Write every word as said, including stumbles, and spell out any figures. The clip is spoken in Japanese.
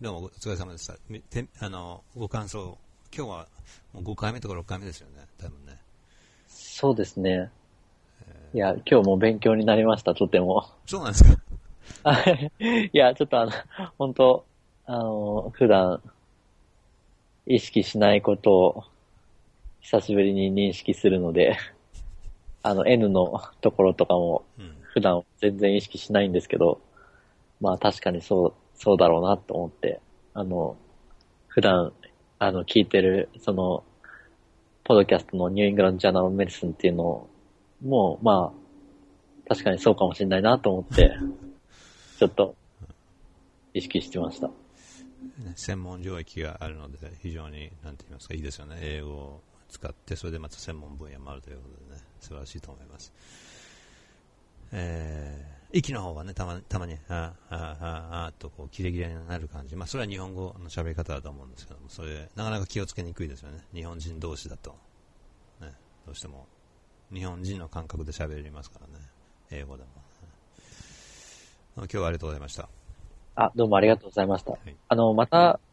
どうもお疲れ様でした。てあのご感想、今日はもうごかいめとかろっかいめですよね、多分ね。 そうですね。いや、今日も勉強になりました、とても。 そうなんですか。 いや、ちょっとあの、本当あの、普段意識しないことを久しぶりに認識するので、あの N のところとかも普段全然意識しないんですけど、まあ確かにそう、そうだろうなと思って、あの、普段、あの、聞いてる、その、ポッドキャストのニューイングランドジャーナルメディスンっていうのを、もう、まあ、確かにそうかもしれないなと思って、ちょっと、意識してました。 専門領域があるので、非常に、なんて言いますか、いいですよね。英語を使って、それでまた専門分野もあるということでね、素晴らしいと思います。えー、息の方はね、たまたまに、ああ、ああ、あとこう、キレキレになる感じ。まあ、それは日本語の喋り方だと思うんですけども、それ、なかなか気をつけにくいですよね。日本人同士だと。ね、どうしても、日本人の感覚で喋りますからね。英語でも。今日はありがとうございました。 あ、どうもありがとうございました。 はい、 あの、また、